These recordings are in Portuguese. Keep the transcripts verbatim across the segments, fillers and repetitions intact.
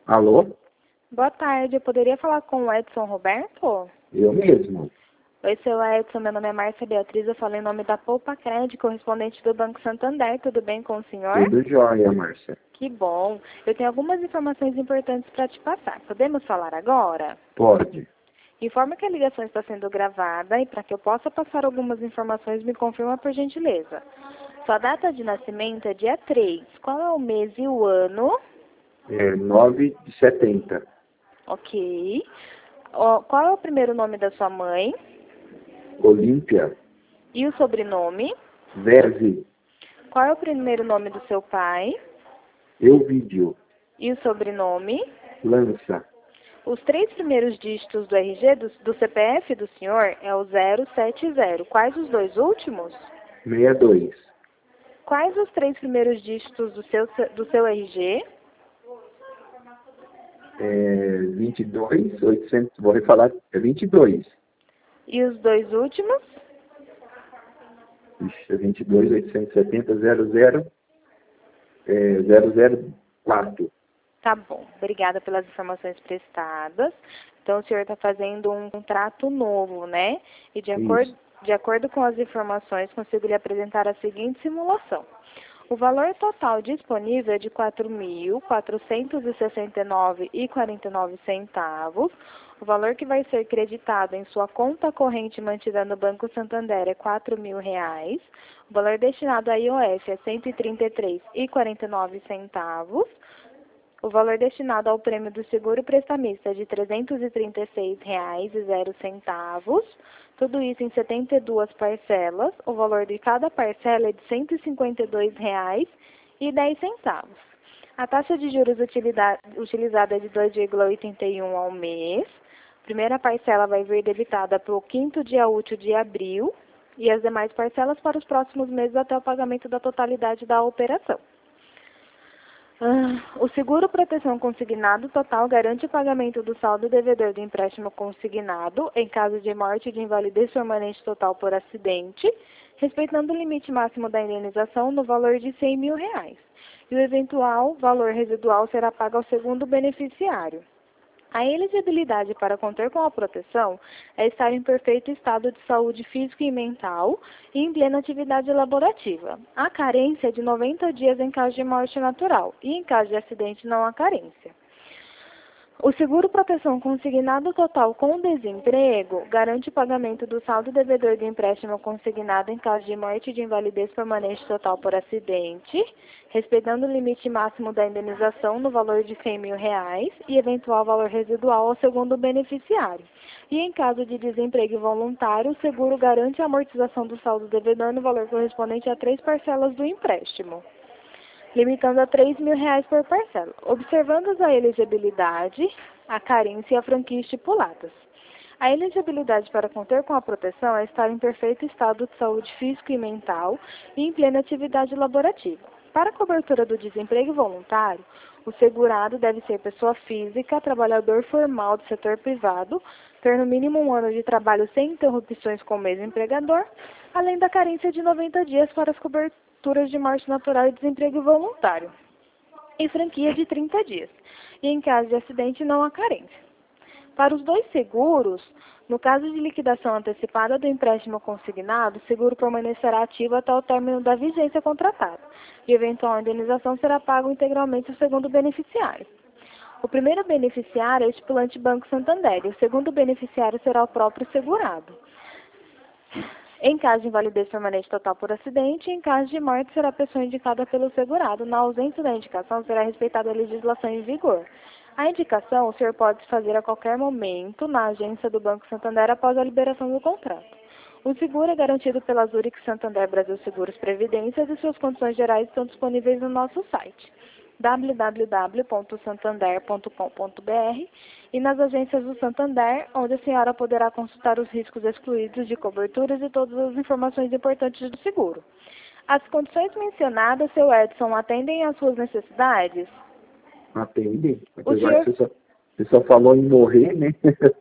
Alô? Boa tarde, eu poderia falar com o Edson Roberto? Eu mesmo. Oi, seu Edson, meu nome é Márcia Beatriz, eu falo em nome da Poupa Cred, correspondente do Banco Santander, tudo bem com o senhor? Tudo jóia, Márcia. Que bom. Eu tenho algumas informações importantes para te passar. Podemos falar agora? Pode. Informa que a ligação está sendo gravada e para que eu possa passar algumas informações, me confirma por gentileza. Sua data de nascimento é dia três. Qual é o mês e o ano? É nove de setenta. Ok. Ó, qual é o primeiro nome da sua mãe? Olímpia. E o sobrenome? Verve. Qual é o primeiro nome do seu pai? Euvídio. E o sobrenome? Lança. Os três primeiros dígitos do R G do, do C P F do senhor é o zero sete zero. Quais os dois últimos? sessenta e dois. Quais os três primeiros dígitos do seu, do seu R G? É vinte e dois, oitocentos. Vou refalar. É vinte e dois. E os dois últimos? Ixi, é vinte e dois, oitocentos e setenta, zero zero, é, zero zero quatro. Tá bom. Obrigada pelas informações prestadas. Então, o senhor está fazendo um contrato novo, né? E de acordo, de acordo com as informações, consigo lhe apresentar a seguinte simulação. O valor total disponível é de quatro mil quatrocentos e sessenta e nove reais e quarenta e nove centavos. O valor que vai ser creditado em sua conta corrente mantida no Banco Santander é quatro mil reais. O valor destinado à I O F é cento e trinta e três reais e quarenta e nove centavos. O valor destinado ao prêmio do seguro prestamista é de trezentos e trinta e seis reais e zero centavos. Tudo isso em setenta e duas parcelas. O valor de cada parcela é de cento e cinquenta e dois reais e dez centavos. A taxa de juros utilizada é de dois vírgula oitenta e um ao mês. A primeira parcela vai vir debitada para o quinto dia útil de abril e as demais parcelas para os próximos meses até o pagamento da totalidade da operação. Ah, o seguro proteção consignado total garante o pagamento do saldo devedor do empréstimo consignado em caso de morte de invalidez permanente total por acidente, respeitando o limite máximo da indenização no valor de cem mil reais. E o eventual valor residual será pago ao segundo beneficiário. A elegibilidade para conter com a proteção é estar em perfeito estado de saúde física e mental e em plena atividade laborativa. A carência é de noventa dias em caso de morte natural e em caso de acidente não há carência. O seguro proteção consignado total com desemprego garante o pagamento do saldo devedor do empréstimo consignado em caso de morte de invalidez permanente total por acidente, respeitando o limite máximo da indenização no valor de cem mil reais e eventual valor residual ao segundo beneficiário. E em caso de desemprego voluntário, o seguro garante a amortização do saldo devedor no valor correspondente a três parcelas do empréstimo, limitando a três mil reais por parcela, observando a elegibilidade, a carência e a franquia estipuladas. A elegibilidade para conter com a proteção é estar em perfeito estado de saúde físico e mental e em plena atividade laborativa. Para a cobertura do desemprego voluntário, o segurado deve ser pessoa física, trabalhador formal do setor privado, ter no mínimo um ano de trabalho sem interrupções com o mesmo empregador, além da carência de noventa dias para as coberturas de morte natural e desemprego voluntário, e franquia de trinta dias. E em caso de acidente, não há carência. Para os dois seguros, no caso de liquidação antecipada do empréstimo consignado, o seguro permanecerá ativo até o término da vigência contratada, e eventual indenização será pago integralmente ao segundo beneficiário. O primeiro beneficiário é o estipulante Banco Santander, e o segundo beneficiário será o próprio segurado. Em caso de invalidez permanente total por acidente, em caso de morte, será a pessoa indicada pelo segurado. Na ausência da indicação, será respeitada a legislação em vigor. A indicação o senhor pode fazer a qualquer momento na agência do Banco Santander após a liberação do contrato. O seguro é garantido pela Zurich Santander Brasil Seguros Previdências e suas condições gerais estão disponíveis no nosso site w w w ponto santander ponto com ponto b r e nas agências do Santander, onde a senhora poderá consultar os riscos excluídos de coberturas e todas as informações importantes do seguro. As condições mencionadas, seu Edson, atendem às suas necessidades? Atende. O Apesar senhor... que você só, você só falou em morrer, né?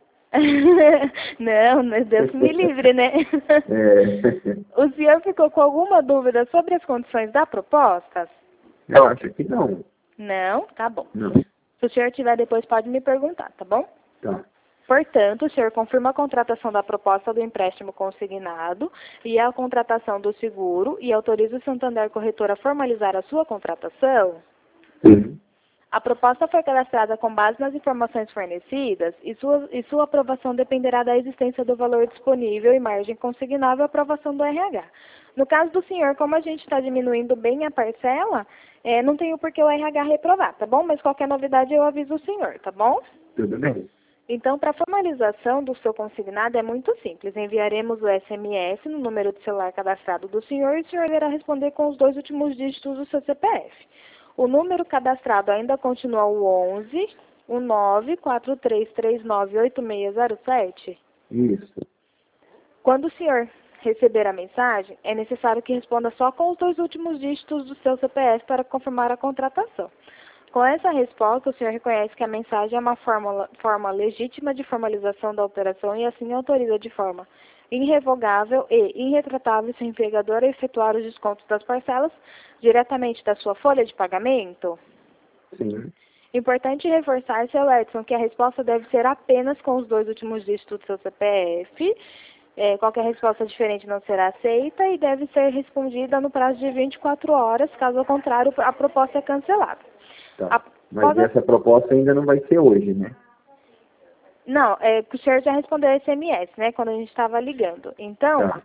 Não, Deus me livre, né? É. O senhor ficou com alguma dúvida sobre as condições da proposta? Eu acho que não. Não? Tá bom. Não. Se o senhor tiver depois, pode me perguntar, tá bom? Tá. Portanto, o senhor confirma a contratação da proposta do empréstimo consignado e a contratação do seguro e autoriza o Santander Corretora a formalizar a sua contratação? Sim. A proposta foi cadastrada com base nas informações fornecidas e sua, e sua aprovação dependerá da existência do valor disponível e margem consignável e aprovação do R H. No caso do senhor, como a gente está diminuindo bem a parcela, é, não tenho por que o R H reprovar, tá bom? Mas qualquer novidade eu aviso o senhor, tá bom? Tudo bem. Então, para a formalização do seu consignado é muito simples. Enviaremos o S M S no número de celular cadastrado do senhor e o senhor irá responder com os dois últimos dígitos do seu C P F. O número cadastrado ainda continua o onze, o nove quatro três três nove oito seis zero sete? Isso. Quando o senhor receber a mensagem, é necessário que responda só com os dois últimos dígitos do seu C P F para confirmar a contratação. Com essa resposta, o senhor reconhece que a mensagem é uma forma, forma legítima de formalização da operação e assim autoriza de forma irrevogável e irretratável seu empregador a efetuar os descontos das parcelas diretamente da sua folha de pagamento? Sim. Importante reforçar, seu Edson, que a resposta deve ser apenas com os dois últimos dígitos do seu C P F. É, qualquer resposta diferente não será aceita e deve ser respondida no prazo de vinte e quatro horas, caso contrário, a proposta é cancelada. Tá. A, Mas qual- essa proposta ainda não vai ser hoje, né? Não, é, o senhor já respondeu S M S, né, quando a gente estava ligando. Então, Tá.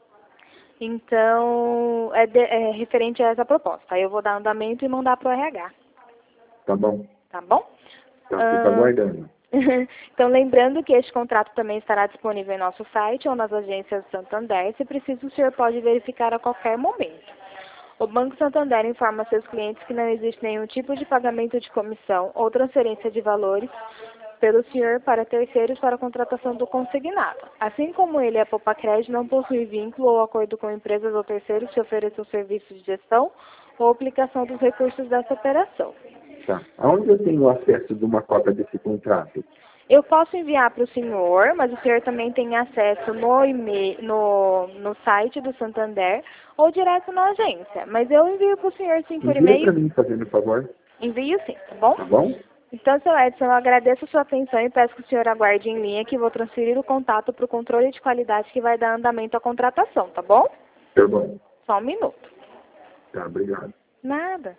então é, de, é referente a essa proposta. Aí eu vou dar andamento e mandar para o R H, Tá bom. tá bom? Tá, Ah, fica aguardando. Então, lembrando que este contrato também estará disponível em nosso site ou nas agências Santander. Se preciso, o senhor pode verificar a qualquer momento. O Banco Santander informa seus clientes que não existe nenhum tipo de pagamento de comissão ou transferência de valores pelo senhor para terceiros para a contratação do consignado. Assim como ele, a Popacred não possui vínculo ou acordo com empresas ou terceiros que ofereçam serviços de gestão ou aplicação dos recursos dessa operação. Tá. Aonde eu tenho acesso de uma cópia desse contrato? Eu posso enviar para o senhor, mas o senhor também tem acesso no, e-mail, no, no site do Santander ou direto na agência. Mas eu envio para o senhor sim por Envia para e-mail. mim, fazendo favor. Envio sim, tá bom? Tá bom? Então, seu Edson, eu agradeço a sua atenção e peço que o senhor aguarde em linha que vou transferir o contato para o controle de qualidade que vai dar andamento à contratação, tá bom? Tá bom. Só um minuto. Tá, obrigado. Nada.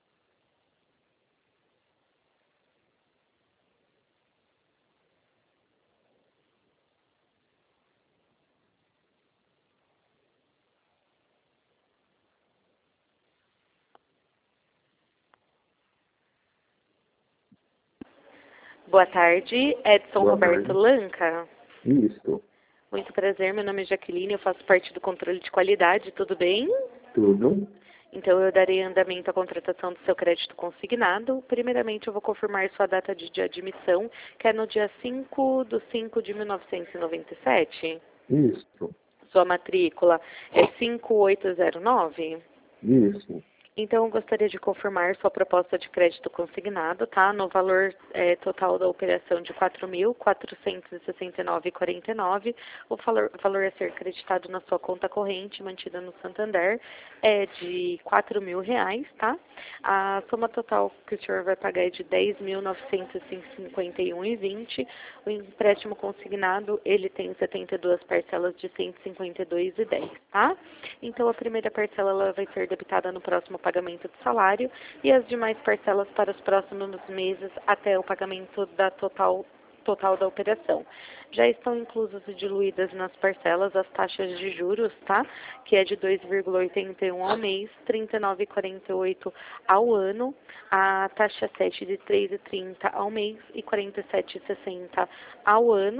Boa tarde, Edson Boa Roberto tarde. Lanca. Isso. Muito prazer, meu nome é Jaqueline, eu faço parte do controle de qualidade, tudo bem? Tudo. Então, eu darei andamento à contratação do seu crédito consignado. Primeiramente, eu vou confirmar sua data de, de admissão, que é no dia cinco de cinco de mil novecentos e noventa e sete. Isso. Sua matrícula é cinco oito zero nove. Isso. Então, eu gostaria de confirmar sua proposta de crédito consignado, tá? No valor é, total da operação de quatro mil quatrocentos e sessenta e nove reais e quarenta e nove centavos. O valor, valor a ser creditado na sua conta corrente, mantida no Santander, é de quatro mil reais, tá? A soma total que o senhor vai pagar é de dez mil novecentos e cinquenta e um reais e vinte centavos. O empréstimo consignado, ele tem setenta e duas parcelas de cento e cinquenta e dois reais e dez centavos, tá? Então, a primeira parcela ela vai ser debitada no próximo pagamento do salário e as demais parcelas para os próximos meses até o pagamento da total, total da operação. Já estão inclusas e diluídas nas parcelas as taxas de juros, tá? Que é de dois vírgula oitenta e um ao mês, trinta e nove vírgula quarenta e oito ao ano, a taxa sete de três vírgula trinta ao mês e quarenta e sete vírgula sessenta ao ano,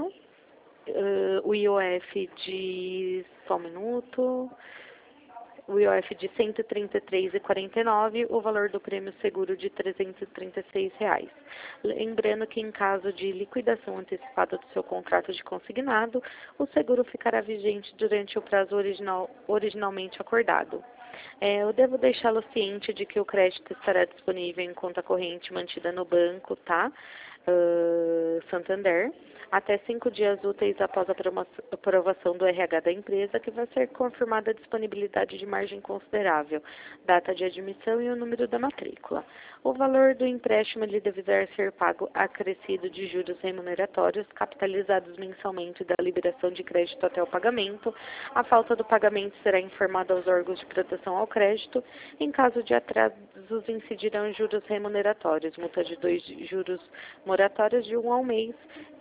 uh, o I O F de, só um minuto, o I O F de cento e trinta e três reais e quarenta e nove centavos, o valor do prêmio seguro de trezentos e trinta e seis reais. Lembrando que em caso de liquidação antecipada do seu contrato de consignado, o seguro ficará vigente durante o prazo original, originalmente acordado. É, eu devo deixá-lo ciente de que o crédito estará disponível em conta corrente mantida no banco, tá? uh, Santander, até cinco dias úteis após a aprovação do R H da empresa, que vai ser confirmada a disponibilidade de margem considerável, data de admissão e o número da matrícula. O valor do empréstimo ele deverá ser pago acrescido de juros remuneratórios, capitalizados mensalmente da liberação de crédito até o pagamento. A falta do pagamento será informada aos órgãos de proteção ao crédito. Em caso de atrasos, incidirão juros remuneratórios, multa de dois juros moratórios de um ao mês,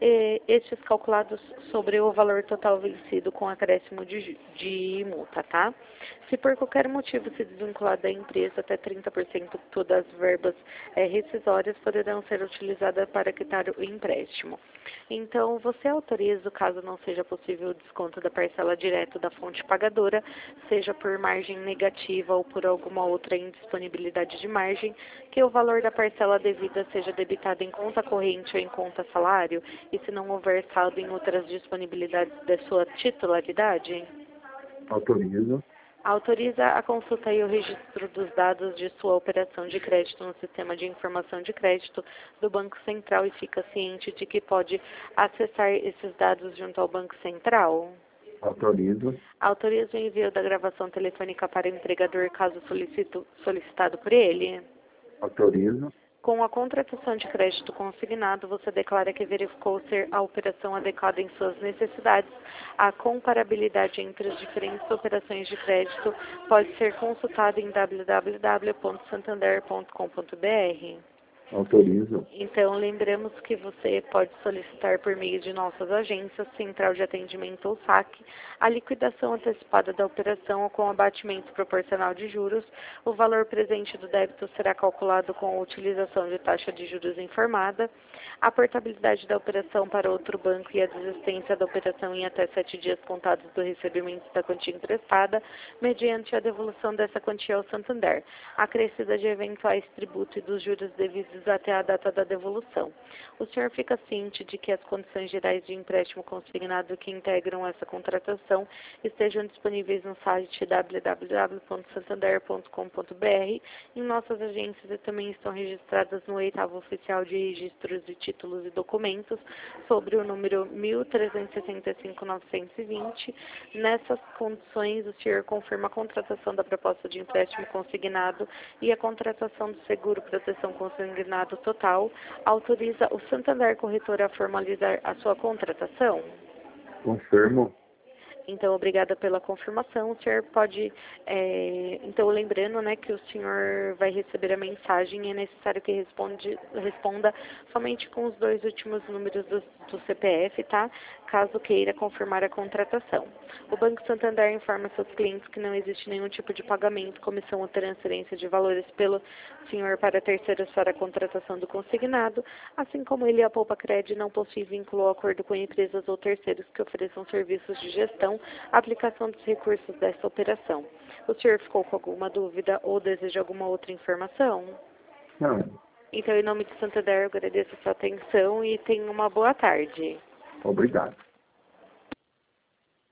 e estes calculados sobre o valor total vencido com acréscimo de, de multa, tá? Se por qualquer motivo se desvincular da empresa, até trinta por cento todas as verbas é, rescisórias poderão ser utilizadas para quitar o empréstimo. Então, você autoriza, caso não seja possível o desconto da parcela direto da fonte pagadora, seja por margem negativa ou por alguma outra indisponibilidade de margem, que o valor da parcela devida seja debitado em conta corrente ou em conta salário, e se não houver saldo em outras disponibilidades da sua titularidade? Autorizo. Autoriza a consulta e o registro dos dados de sua operação de crédito no sistema de informação de crédito do Banco Central e fica ciente de que pode acessar esses dados junto ao Banco Central? Autorizo. Autoriza o envio da gravação telefônica para o empregador caso solicito, solicitado por ele? Autorizo. Com a contratação de crédito consignado, você declara que verificou ser a operação adequada em suas necessidades. A comparabilidade entre as diferentes operações de crédito pode ser consultada em w w w ponto santander ponto com ponto b r. Autorizo. Então, lembramos que você pode solicitar por meio de nossas agências, Central de Atendimento ou S A C, a liquidação antecipada da operação ou com abatimento proporcional de juros. O valor presente do débito será calculado com a utilização de taxa de juros informada. A portabilidade da operação para outro banco e a desistência da operação em até sete dias contados do recebimento da quantia emprestada, mediante a devolução dessa quantia ao Santander, acrescida de eventuais tributos e dos juros devidos até a data da devolução. O senhor fica ciente de que as condições gerais de empréstimo consignado que integram essa contratação estejam disponíveis no site w w w ponto santander ponto com ponto b r, em nossas agências e também estão registradas no oitavo Oficial de Registros de Títulos e Documentos, sobre o número mil trezentos e sessenta e cinco ponto novecentos e vinte. Nessas condições, o senhor confirma a contratação da proposta de empréstimo consignado e a contratação do seguro proteção consignado total, autoriza o Santander Corretora a formalizar a sua contratação? Confirmo. Então, obrigada pela confirmação. O senhor pode, é, então, lembrando, né, que o senhor vai receber a mensagem e é necessário que responde, responda somente com os dois últimos números do, do C P F, tá? Caso queira confirmar a contratação. O Banco Santander informa seus clientes que não existe nenhum tipo de pagamento, comissão ou transferência de valores pelo senhor para terceiros para a contratação do consignado, assim como ele e a Poupa Cred não possui vínculo ou acordo com empresas ou terceiros que ofereçam serviços de gestão, aplicação dos recursos dessa operação. O senhor ficou com alguma dúvida ou deseja alguma outra informação? Não. Então, em nome de Santander, eu agradeço a sua atenção e tenha uma boa tarde. Obrigado.